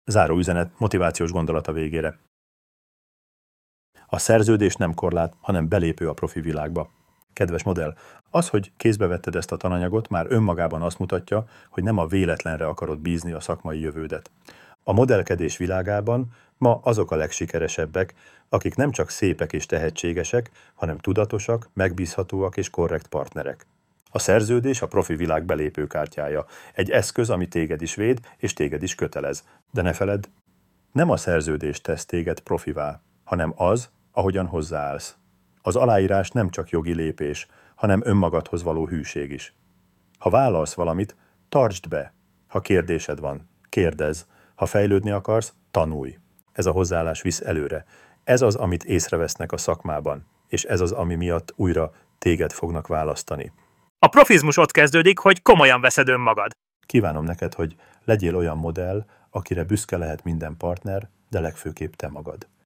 Záró üzenet, motivációs gondolat a végére. A szerződés nem korlát, hanem belépő a profi világba. Kedves modell, az, hogy kézbe vetted ezt a tananyagot, már önmagában azt mutatja, hogy nem a véletlenre akarod bízni a szakmai jövődet. A modellkedés világában ma azok a legsikeresebbek, akik nem csak szépek és tehetségesek, hanem tudatosak, megbízhatóak és korrekt partnerek. A szerződés a profi világ belépőkártyája, egy eszköz, ami téged is véd, és téged is kötelez. De ne feledd, nem a szerződés tesz téged profivá, hanem az, ahogyan hozzáállsz. Az aláírás nem csak jogi lépés, hanem önmagadhoz való hűség is. Ha vállalsz valamit, tartsd be. Ha kérdésed van, kérdezz. Ha fejlődni akarsz, tanulj. Ez a hozzáállás visz előre. Ez az, amit észrevesznek a szakmában, és ez az, ami miatt újra téged fognak választani. A profizmus ott kezdődik, hogy komolyan veszed önmagad. Kívánom neked, hogy legyél olyan modell, akire büszke lehet minden partner, de legfőképp te magad.